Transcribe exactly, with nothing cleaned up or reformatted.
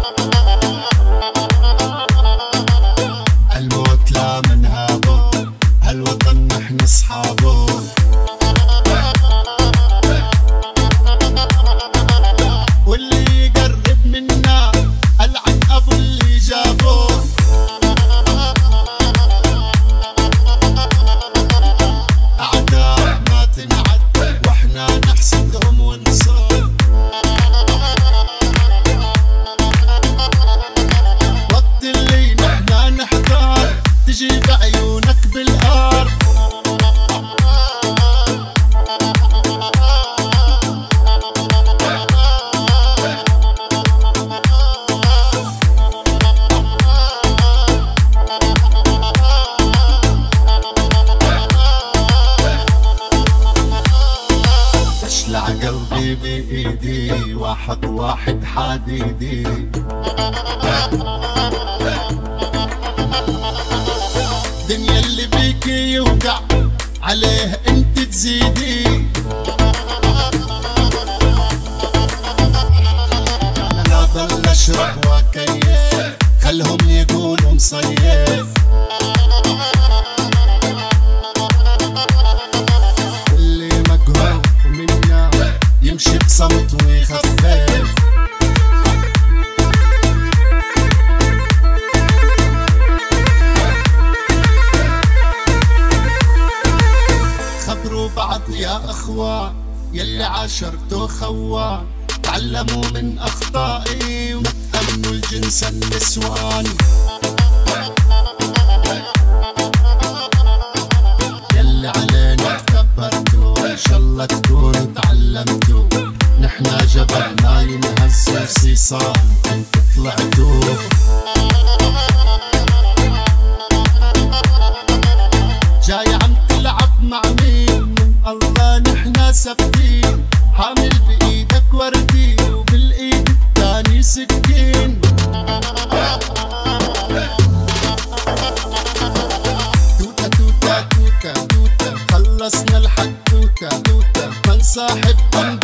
الموت لا منهابه، هالوطن نحن اصحابه. واللي يقرب منا العن ابو اللي جابه. اعداء ما تنعد واحنا نحسدهم ونصاب. وقت اللي نحنا نحتار تجي بعيونك بالقار. اشلع قلبي بايدي واحد واحد حديدي. دنيا اللي بيك يوقع عليه انت تزيدي. انا لا ضل اشرب وكيف خلهم يقولوا مصيف. اللي مقهور منا يمشي بصمت ويخفف. خبروا بعض يا اخوان يلي عاشرتوا خوان. تعلموا من اخطائي وتأمنوا الجنس النسوان. يلي علينا تكبرتوا ان شاء الله تكونوا تعلمتوا. نحنا جبل ما ينهز صيصان انت طلعتوا. جاي عم تلعب مع مين؟ من الله نحنا ثابتين. حامل بايدك وردي وبالايد التاني سكين. توتا توتا توتا توتا خلصنا الحدوتة توتا من صاحب